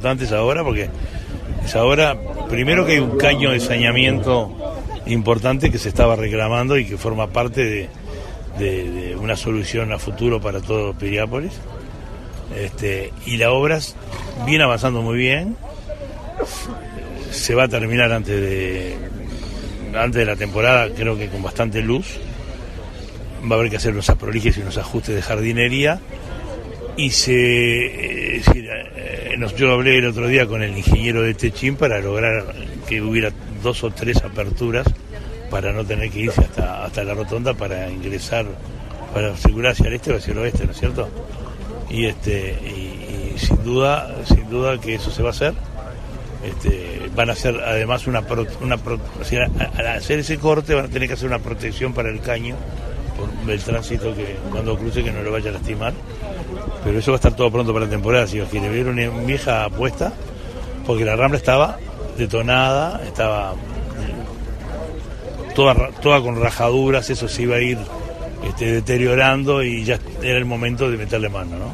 importante esa obra, porque esa obra, primero que hay un caño de saneamiento importante que se estaba reclamando y que forma parte de una solución a futuro para todo Piriápolis. Y la obra viene avanzando muy bien, se va a terminar antes de la temporada, creo que con bastante luz. Va a haber que hacer unos aprolijes y unos ajustes de jardinería. Y yo hablé el otro día con el ingeniero de Techín para lograr que hubiera 2 o 3 aperturas para no tener que irse hasta la rotonda para ingresar, para circular hacia el este o hacia el oeste, ¿no es cierto? Y sin duda que eso se va a hacer. Van a hacer además al hacer ese corte van a tener que hacer una protección para el caño por el tránsito, que cuando cruce que no lo vaya a lastimar, pero eso va a estar todo pronto para la temporada. Si os quiere ver una vieja apuesta, porque la Rambla estaba detonada, estaba toda con rajaduras, eso se iba a ir deteriorando y ya era el momento de meterle mano, ¿no?